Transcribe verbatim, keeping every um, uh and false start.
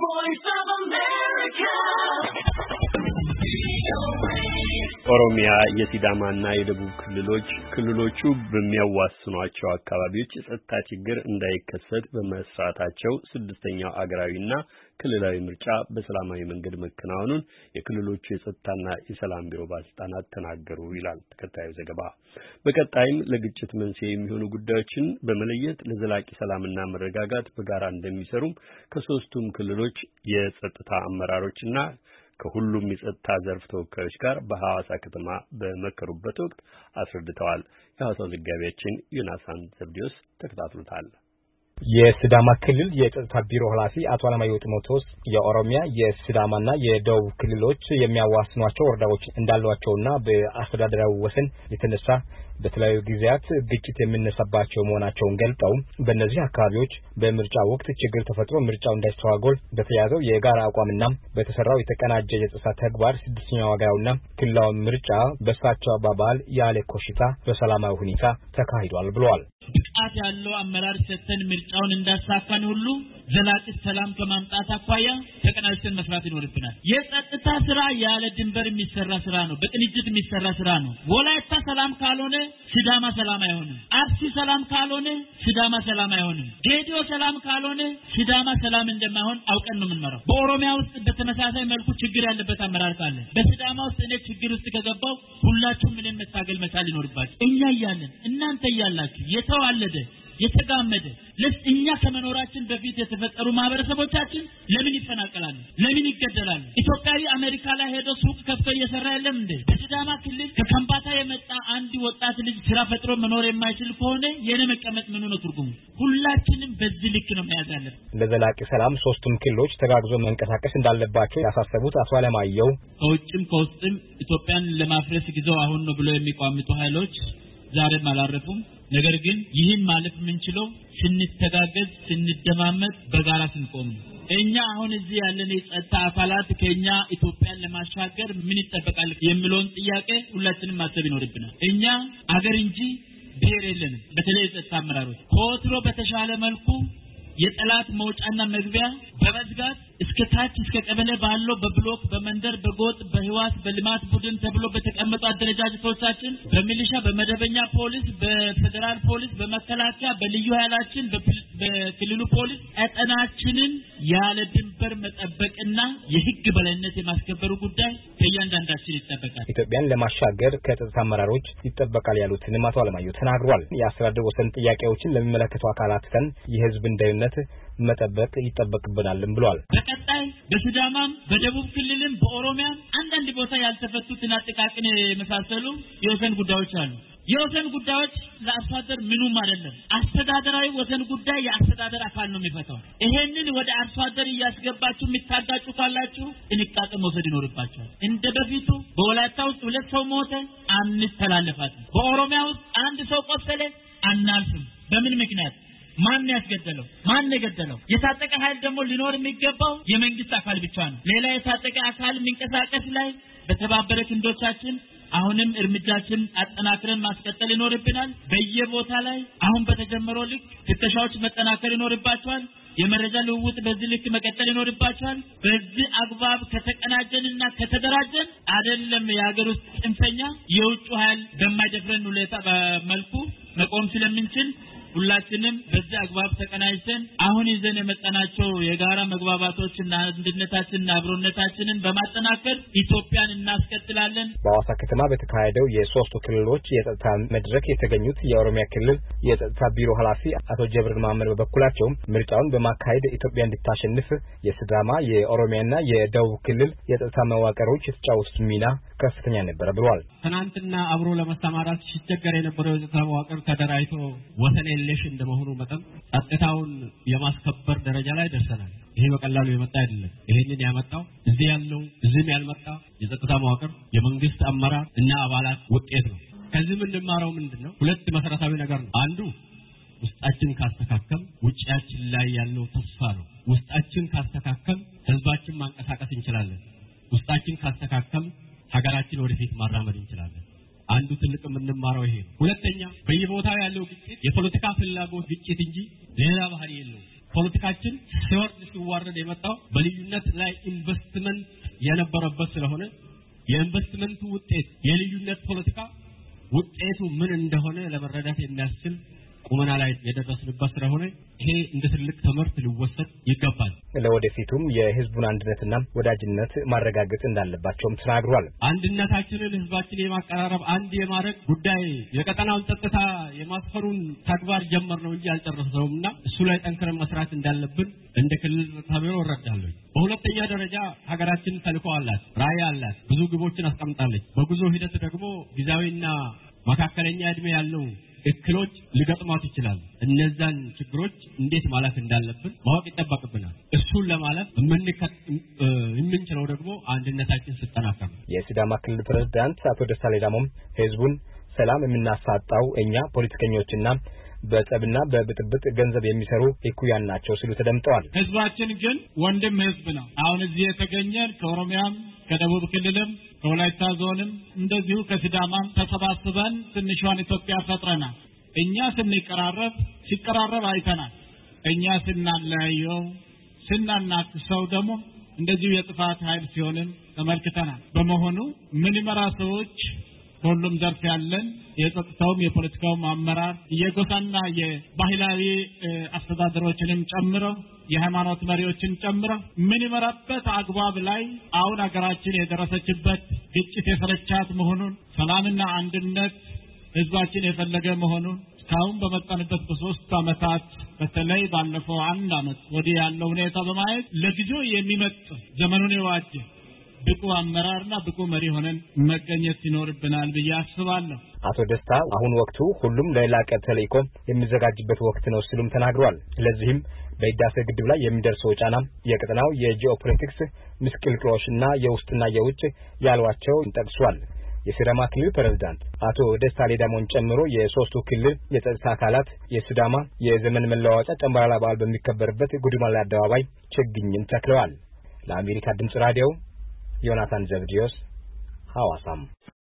voice of America. ኦሮሚያ የሲዳማና የደቡብ ክልሎች ክልሎቹ በሚያዋስኗቸው አካባቢዎች የጸጥታ ችግር እንዳይከሰት በመስራታቸው ስድስተኛው አገራዊና ክልላዊ ምርጫ በሰላማዊ መንገድ መከናወኑን የክልሎቹ የጸጥታና የሰላም ቢሮ ባለስልጣናት ተናገሩ ይላል ተከታዩ ዘገባ። በቀጣይም ለግጭት መንስኤ የሚሆኑ ጉዳዮችን በመለየት ለዘላቂ ሰላምና መረጋጋት በጋራ እንደሚሰሩም ከሶስቱም ክልሎች የጸጥታ አመራሮችና ከሁሉም የጸጥታ ዘርፍ ተወካዮች ጋር በሐዋሳ ከተማ በመከሩበት ወቅት አስረድተዋል። የሐዋሳው ዘጋቢያችን ዮናሳን ዘብዲዮስ ተከታትሎታል። የሲዳማ ክልል የጸጥታ ቢሮ ኃላፊ አቶ አለማየሁ ጢሞቴዎስ የኦሮሚያ የሲዳማና የደቡብ ክልሎች የሚያዋስኗቸው ወረዳዎች እንዳሏቸውና በአስተዳደራዊ ወሰን የተነሳ በተለያዩ ጊዜያት ግጭት የሚነሳባቸው መሆናቸውን ገልጠው በእነዚህ አካባቢዎች በምርጫ ወቅት ችግር ተፈጥሮ ምርጫው እንዳይስተዋጎል በተያዘው የጋራ አቋምና በተሰራው የተቀናጀ የጸጥታ ተግባር ስድስተኛው አገራዊና ክልላዊ ምርጫ በእሳቸው አባባል ያለ ኮሽታ በሰላማዊ ሁኔታ ተካሂዷል ብለዋል። ብቃት ያለው አመራር ሰተን ምርጫውን እንዳሳካን ሁሉ ዘላቂ ሰላም ከማምጣት አኳያ ተቀናጅተን መስራት ይኖርብናል። የጸጥታ ስራ ያለ ድንበር የሚሰራ ስራ ነው፣ በቅንጅት የሚሰራ ስራ ነው። ወላይታ ሰላም ካልሆነ ሲዳማ ሰላም አይሆንም። አርሲ ሰላም ካልሆነ ሲዳማ ሰላም አይሆንም። ጌዲዮ ሰላም ካልሆነ ሲዳማ ሰላም እንደማይሆን አውቀን ነው የምንመራው። በኦሮሚያ ውስጥ በተመሳሳይ መልኩ ችግር ያለበት አመራር ካለ በሲዳማ ውስጥ እኔ ችግር ውስጥ ከገባው ሁላችሁም ምንም መታገል መቻል ይኖርባችሁ። እኛ እያለን እናንተ እያላችሁ የተዋለደ የተጋመደ ለእኛ ከመኖራችን በፊት የተፈጠሩ ማህበረሰቦቻችን ለምን ይፈናቀላሉ? ለምን ይገደላሉ? ኢትዮጵያዊ አሜሪካ ላይ ሄዶ ሱቅ ከፍቶ እየሰራ የለም እንዴ? በሲዳማ ክልል ከካምባታ የመጣ አንድ ወጣት ልጅ ስራ ፈጥሮ መኖር የማይችል ከሆነ የኔ መቀመጥ ምን ነው ትርጉሙ? ሁላችንም በዚህ ልክ ነው መያዝ ያለብን። ለዘላቂ ሰላም ሶስቱም ክልሎች ተጋግዞ መንቀሳቀስ እንዳለባቸው ያሳሰቡት አቶ አለማየሁ ከውጭም ከውስጥም ኢትዮጵያን ለማፍረስ ጊዜው አሁን ነው ብሎ የሚቋምጡ ኃይሎች ዛሬም አላረፉም። ነገር ግን ይህን ማለት የምንችለው ስንተጋገዝ ስንደማመጥ በጋራ ስንቆም ነው። እኛ አሁን እዚህ ያለን የጸጥታ አካላት ከኛ ኢትዮጵያን ለማሻገር ምን ይጠበቃል የሚለውን ጥያቄ ሁላችንም ማሰብ ይኖርብናል። እኛ አገር እንጂ ብሔር የለንም። በተለይ የጸጥታ አመራሮች ከወትሮ በተሻለ መልኩ የጠላት መውጫና መግቢያ በመዝጋት እስከ ታች እስከ ቀበሌ ባለው በብሎክ በመንደር በጎጥ በህዋስ በልማት ቡድን ተብሎ በተቀመጡ አደረጃጀቶቻችን በሚሊሻ በመደበኛ ፖሊስ በፌደራል ፖሊስ በመከላከያ በልዩ ኃይላችን በክልሉ ፖሊስ አጠናችንን ያለ ድንበር መጠበቅና የህግ በላይነት የማስከበሩ ጉዳይ ከእያንዳንዳችን ይጠበቃል። ኢትዮጵያን ለማሻገር ከጸጥታ አመራሮች ይጠበቃል ያሉትን አቶ አለማየሁ ተናግሯል። የአስተዳደር ወሰን ጥያቄዎችን ለሚመለከቱ አካላት ተን የህዝብ እንደይነት መጠበቅ ይጠበቅብናልም ብሏል። በቀጣይ በሲዳማም በደቡብ ክልልም በኦሮሚያም አንዳንድ ቦታ ያልተፈቱትና ጥቃቅን የመሳሰሉ የወሰን ጉዳዮች አሉ። የወሰን ጉዳዮች ለአርሶ አደር ምኑም አይደለም። አስተዳደራዊ ወሰን ጉዳይ የአስተዳደር አካል ነው የሚፈታው። ይሄንን ወደ አርሶ አደር እያስገባችሁ የሚታጋጩ ካላችሁ ጥንቃቄ መውሰድ ይኖርባችኋል። እንደ በፊቱ በወላይታ ውስጥ ሁለት ሰው ሞተ አንተላለፋትም። በኦሮሚያ ውስጥ አንድ ሰው ቆሰለ አናልፍም። በምን ምክንያት? ማን ያስገደለው? ማን የገደለው? የታጠቀ ኃይል ደግሞ ሊኖር የሚገባው የመንግስት አካል ብቻ ነው። ሌላ የታጠቀ አካል የሚንቀሳቀስ ላይ በተባበረ ክንዶቻችን አሁንም እርምጃችን አጠናክረን ማስቀጠል ይኖርብናል። በየቦታ ላይ አሁን በተጀመረው ልክ ፍተሻዎች መጠናከር ይኖርባቸዋል። የመረጃ ልውውጥ በዚህ ልክ መቀጠል ይኖርባቸዋል። በዚህ አግባብ ከተቀናጀንና ከተደራጀን አይደለም የሀገር ውስጥ ጽንፈኛ የውጭ ኃይል በማይደፍረን ሁኔታ በመልኩ መቆም ስለምንችል ሁላችንም በዚህ አግባብ ተቀናጅተን አሁን ይዘን የመጣናቸው የጋራ መግባባቶችና አንድነታችንና አብሮነታችንን በማጠናከር ኢትዮጵያን እናስቀጥላለን። በሐዋሳ ከተማ በተካሄደው የሶስቱ ክልሎች የጸጥታ መድረክ የተገኙት የኦሮሚያ ክልል የጸጥታ ቢሮ ኃላፊ አቶ ጀብር ማመን በበኩላቸው ምርጫውን በማካሄድ ኢትዮጵያ እንድታሸንፍ የሲዳማ የኦሮሚያና የደቡብ ክልል የጸጥታ መዋቅሮች የተጫወቱት ሚና ከፍተኛ ነበር ብለዋል። ትናንትና አብሮ ለማስተማራት ሲቸገር የነበረው የጸጥታ መዋቅር ተደራጅቶ ወሰን የለሽ እንደመሆኑ መጠን ጸጥታውን የማስከበር ደረጃ ላይ ደርሰናል። ይሄ በቀላሉ የመጣ አይደለም። ይሄንን ያመጣው እዚህ ያለው እዚህም ያልመጣ የጸጥታ መዋቅር የመንግስት አመራር እና አባላት ውጤት ነው። ከዚህ የምንማረው ምንድነው? ሁለት መሰረታዊ ነገር ነው። አንዱ ውስጣችን ካስተካከል ውጪያችን ላይ ያለው ተስፋ ነው። ውስጣችን ካስተካከል ህዝባችን ማንቀሳቀስ እንችላለን። ውስጣችን ካስተካከል ሀገራችን ወደፊት ማራመድ እንችላለን። አንዱ ትልቅ የምንማረው ይሄ። ሁለተኛ በየቦታው ያለው ግጭት የፖለቲካ ፍላጎት ግጭት እንጂ ሌላ ባህሪ የለውም። ፖለቲካችን ሲወርድ ሲዋረድ የመጣው በልዩነት ላይ ኢንቨስትመንት የነበረበት ስለሆነ የኢንቨስትመንቱ ውጤት የልዩነት ፖለቲካ ውጤቱ ምን እንደሆነ ለመረዳት የሚያስችል ቁመና ላይ የደረስንበት ስለሆነ ይሄ እንደ ትልቅ ትምህርት ሊወሰድ ይገባል። ለወደፊቱም የህዝቡን አንድነትና ወዳጅነት ማረጋገጥ እንዳለባቸውም ተናግሯል። አንድነታችንን ህዝባችን የማቀራረብ አንድ የማድረግ ጉዳይ የቀጠናውን ጸጥታ የማስፈሩን ተግባር ጀመር ነው እንጂ አልጨረስነውምና እሱ ላይ ጠንክረን መስራት እንዳለብን እንደ ክልል ተብሎ እረዳለሁ። በሁለተኛ ደረጃ ሀገራችን ተልዕኮ አላት፣ ራዕይ አላት፣ ብዙ ግቦችን አስቀምጣለች። በጉዞ ሂደት ደግሞ ጊዜያዊና መካከለኛ እድሜ ያለው እክሎች ሊገጥማት ይችላል። እነዛን ችግሮች እንዴት ማለፍ እንዳለብን ማወቅ ይጠበቅብናል። እሱን ለማለፍ የምንችለው ደግሞ አንድነታችን ሲጠናከር። የሲዳማ ክልል ፕሬዝዳንት አቶ ደስታ ሌዳሞም ህዝቡን ሰላም የምናሳጣው እኛ ፖለቲከኞችና በጸብና በብጥብጥ ገንዘብ የሚሰሩ እኩያን ናቸው ሲሉ ተደምጠዋል። ህዝባችን ግን ወንድም ህዝብ ነው። አሁን እዚህ የተገኘን ከኦሮሚያም ከደቡብ ክልልም ከወላይታ ዞንም እንደዚሁ ከሲዳማም ተሰባስበን ትንሿን ኢትዮጵያ ፈጥረናል። እኛ ስንቀራረብ ሲቀራረብ አይተናል። እኛ ስናለያየው ስናናክሰው ደግሞ እንደዚሁ የጥፋት ኃይል ሲሆንም ተመልክተናል። በመሆኑ ምን ይመራ ሰዎች ሁሉም ዘርፍ ያለን የጸጥታውም የፖለቲካውም አመራር የጎሳና የባህላዊ አስተዳደሮችንም ጨምረው የሃይማኖት መሪዎችን ጨምረው ምን ይመራበት አግባብ ላይ አሁን ሀገራችን የደረሰችበት ግጭት የሰለቻት መሆኑን ሰላምና አንድነት ህዝባችን የፈለገ መሆኑን እስካሁን በመጣንበት በሶስት አመታት በተለይ ባለፈው አንድ አመት ወዲህ ያለው ሁኔታ በማየት ለጊዜው የሚመጥ ዘመኑን የዋጀ ብቁ አመራርና ብቁ መሪ ሆነን መገኘት ይኖርብናል ብዬ አስባለሁ። አቶ ደስታ አሁን ወቅቱ ሁሉም ለላቀ ተልዕኮ የሚዘጋጅበት ወቅት ነው ሲሉም ተናግረዋል። ስለዚህም በህዳሴ ግድብ ላይ የሚደርሰው ጫና የቀጠናው የጂኦፖለቲክስ ምስቅልቅሎችና የውስጥና የውጭ ያሏቸው ጠቅሷል። የሲዳማ ክልል ፕሬዝዳንት አቶ ደስታ ሌዳሞን ጨምሮ የሶስቱ ክልል የጸጥታ አካላት የሲዳማ የዘመን መለዋወጫ ጨምባላላ በዓል በሚከበርበት ጉዲማላ አደባባይ ችግኝን ተክለዋል። ለአሜሪካ ድምጽ ራዲዮ ዮናታን ዘብዲዮስ ሐዋሳም